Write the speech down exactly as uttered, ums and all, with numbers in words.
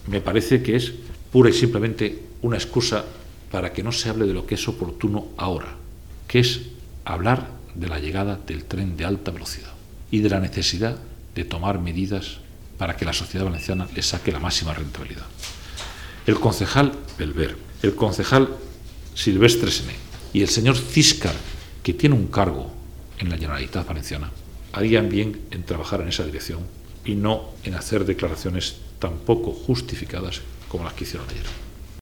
me parece que es pura y simplemente una excusa para que no se hable de lo que es oportuno ahora, que es hablar de la llegada del tren de alta velocidad y de la necesidad de tomar medidas para que la sociedad valenciana le saque la máxima rentabilidad. El concejal Belver, el concejal Silvestre Sené y el señor Císcar, que tiene un cargo en la Generalitat Valenciana, harían bien en trabajar en esa dirección y no en hacer declaraciones tan poco justificadas como las que hicieron ayer.